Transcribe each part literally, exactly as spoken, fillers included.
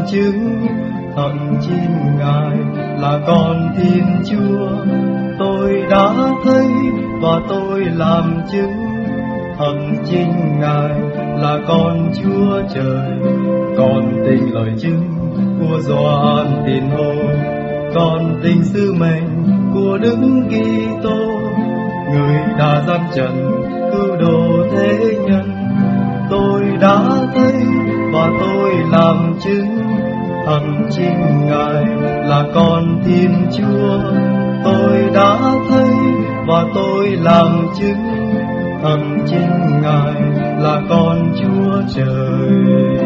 chứng, thậm chí Ngài là con Thiên Chúa. Tôi đã thấy và tôi làm chứng, thậm chí Ngài là con Chúa Trời. Con tin lời chứng của Gioan Tiền Hô, con tin sứ mệnh của Đức Kitô, người đã gian trần cứu độ thế nhân. Tôi đã thấy và tôi làm chứng, thậm chí Ngài là con Thiên Chúa. Tôi đã thấy và tôi làm chứng, thậm chí Ngài là con Chúa Trời.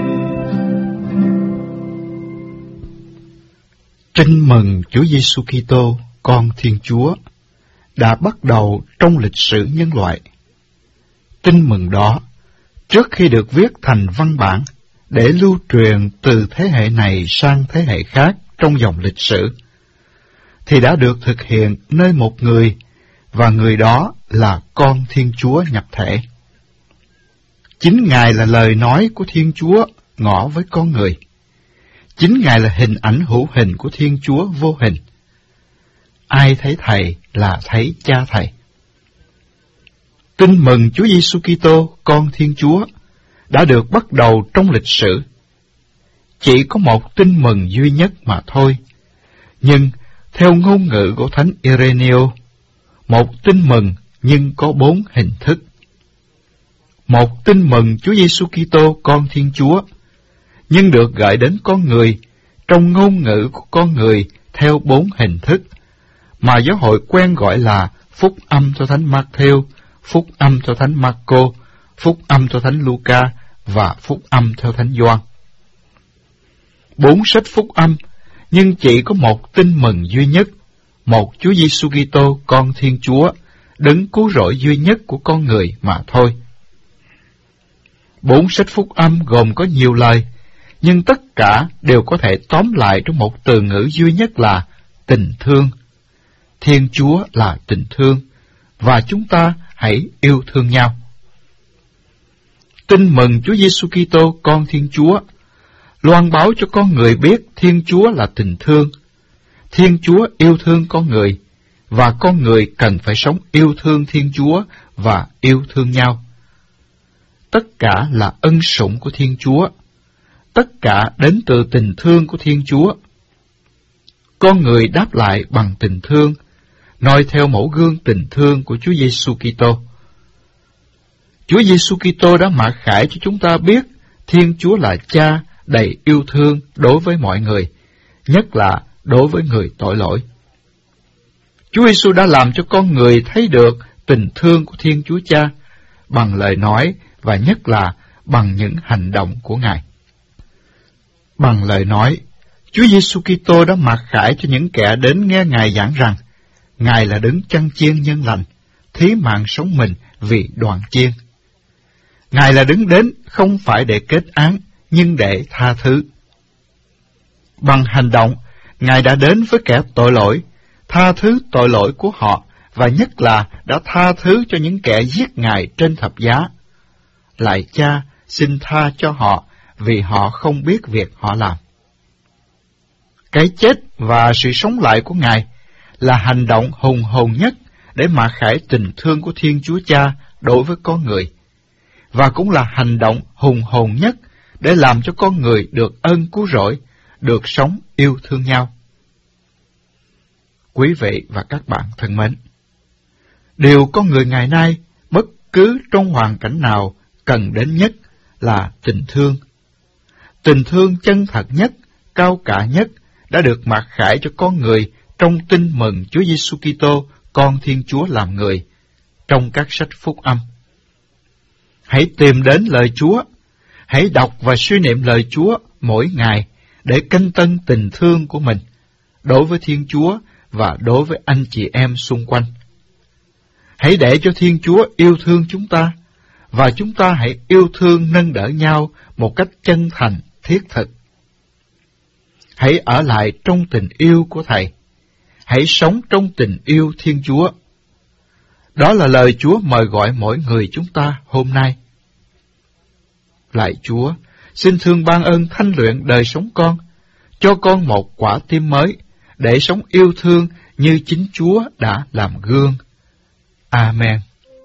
Tin mừng Chúa Giêsu Kitô, con Thiên Chúa, đã bắt đầu trong lịch sử nhân loại. Tin mừng đó, trước khi được viết thành văn bản để lưu truyền từ thế hệ này sang thế hệ khác trong dòng lịch sử, thì đã được thực hiện nơi một người, và người đó là con Thiên Chúa nhập thể. Chính Ngài là lời nói của Thiên Chúa ngỏ với con người. Chính Ngài là hình ảnh hữu hình của Thiên Chúa vô hình. Ai thấy Thầy là thấy Cha Thầy. Tin mừng Chúa Giêsu Kitô, con Thiên Chúa, đã được bắt đầu trong lịch sử. Chỉ có một tin mừng duy nhất mà thôi, nhưng theo ngôn ngữ của Thánh Ireneo, một tin mừng nhưng có bốn hình thức. Một tin mừng Chúa Giêsu Kitô, con Thiên Chúa, nhưng được gửi đến con người trong ngôn ngữ của con người theo bốn hình thức mà giáo hội quen gọi là phúc âm theo Thánh Matthew, phúc âm theo Thánh Marco, phúc âm theo Thánh Luca và phúc âm theo Thánh Gioan. Bốn sách phúc âm, nhưng chỉ có một tin mừng duy nhất, một Chúa Giêsu Kitô, con Thiên Chúa, đấng cứu rỗi duy nhất của con người mà thôi. Bốn sách phúc âm gồm có nhiều lời, nhưng tất cả đều có thể tóm lại trong một từ ngữ duy nhất là tình thương. Thiên Chúa là tình thương, và chúng ta hãy yêu thương nhau. Tin mừng Chúa Giêsu Kitô, con Thiên Chúa, loan báo cho con người biết Thiên Chúa là tình thương. Thiên Chúa yêu thương con người, và con người cần phải sống yêu thương Thiên Chúa và yêu thương nhau. Tất cả là ân sủng của Thiên Chúa. Tất cả đến từ tình thương của Thiên Chúa. Con người đáp lại bằng tình thương, noi theo mẫu gương tình thương của Chúa Giêsu Kitô. Chúa Giêsu Kitô đã mặc khải cho chúng ta biết Thiên Chúa là Cha đầy yêu thương đối với mọi người, nhất là đối với người tội lỗi. Chúa Giêsu đã làm cho con người thấy được tình thương của Thiên Chúa Cha bằng lời nói và nhất là bằng những hành động của Ngài. Bằng lời nói, Chúa Giêsu Kitô đã mặc khải cho những kẻ đến nghe Ngài giảng rằng Ngài là đấng chăn chiên nhân lành, thí mạng sống mình vì đoàn chiên. Ngài là đấng đến không phải để kết án, nhưng để tha thứ. Bằng hành động, Ngài đã đến với kẻ tội lỗi, tha thứ tội lỗi của họ, và nhất là đã tha thứ cho những kẻ giết Ngài trên thập giá. Lạy Cha, xin tha cho họ, vì họ không biết việc họ làm. Cái chết và sự sống lại của Ngài là hành động hùng hồn nhất để mặc khải tình thương của Thiên Chúa Cha đối với con người, và cũng là hành động hùng hồn nhất để làm cho con người được ơn cứu rỗi, được sống yêu thương nhau. Quý vị và các bạn thân mến, điều con người ngày nay bất cứ trong hoàn cảnh nào cần đến nhất là tình thương. Tình thương chân thật nhất, cao cả nhất đã được mặc khải cho con người trong tin mừng Chúa Giêsu Kitô, con Thiên Chúa làm người, trong các sách phúc âm. Hãy tìm đến lời Chúa, hãy đọc và suy niệm lời Chúa mỗi ngày để canh tân tình thương của mình đối với Thiên Chúa và đối với anh chị em xung quanh. Hãy để cho Thiên Chúa yêu thương chúng ta, và chúng ta hãy yêu thương nâng đỡ nhau một cách chân thành, thiết thực. Hãy ở lại trong tình yêu của Thầy. Hãy sống trong tình yêu Thiên Chúa. Đó là lời Chúa mời gọi mỗi người chúng ta hôm nay. Lạy Chúa, xin thương ban ơn thanh luyện đời sống con, cho con một quả tim mới, để sống yêu thương như chính Chúa đã làm gương. Amen.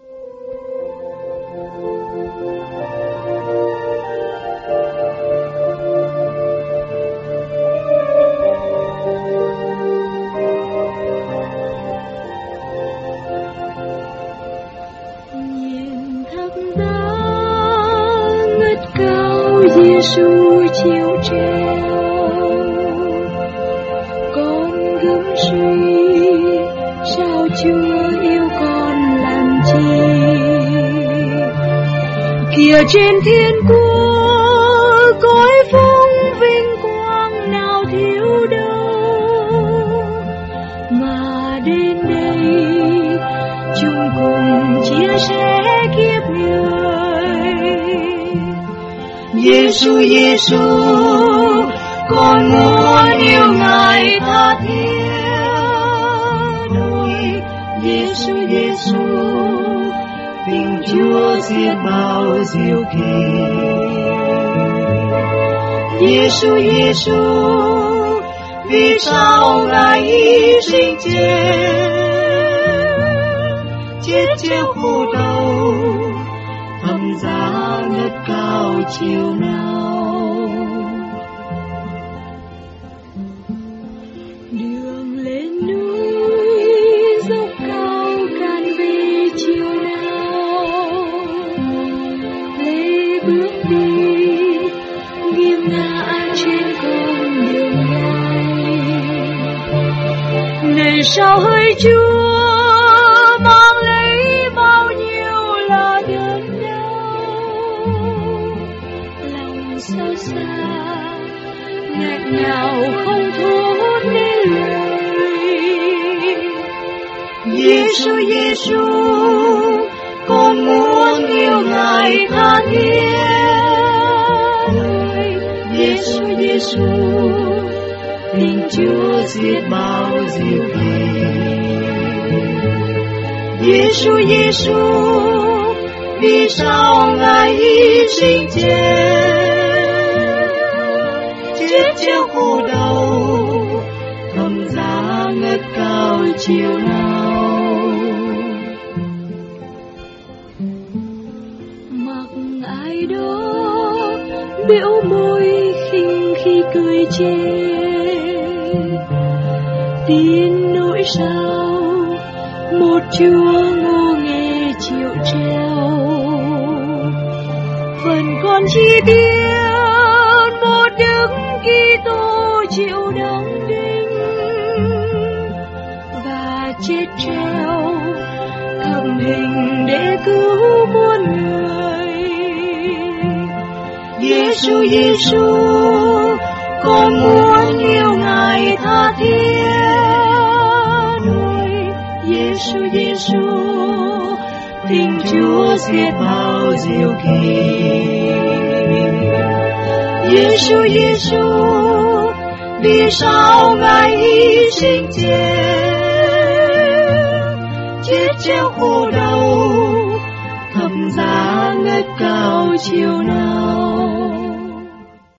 Giêsu chiều treo, con gấm suy sao Chúa yêu con làm chi? Kìa trên thiên quốc cõi phong vinh quang nào thiếu đâu, mà đến đây chung cùng chia sẻ kiếp người. Giêsu, Giêsu, con muốn yêu Ngài tha thiết đôi. Giêsu, Giêsu, tình Chúa xiết bao diệu kỳ. Giêsu, Giêsu, vì sao Ngài hy sinh chết, chết treo khổ đau thầm giá ngất cao chiều nào. Đường lên núi dốc cao can về chiều nào, lê bước đi nghiêng ngã trên con đường này. Này sao hỡi Chúa mang lấy bao nhiêu là đớn đau, lòng sao xa ngạt ngào không thốt nên lời. Giêsu, Giêsu, con muốn yêu Ngài tha thiết. Giêsu, Giêsu, tình Chúa xiết bao diệu kỳ. Giêsu, Giêsu, vì sao Ngài hy sinh chết, chết treo khổ đau thầm giá ngất cao chiều nào. Mặc ai đó biểu môi khinh khi cười chê, tin nỗi sao một Chúa ngô nghề chịu treo. Phần con chỉ biết một Đức Kitô chịu đóng đinh và chết treo cầm hình để cứu muôn người. Giêsu, Giêsu, con muốn yêu Ngài tha thiết. Giêsu, Giêsu, tình Chúa xiết bao diệu kỳ. Giêsu, Giêsu, vì sao Ngài hy sinh chết, chết treo khổ đau thầm giá ngất cao chiều nào.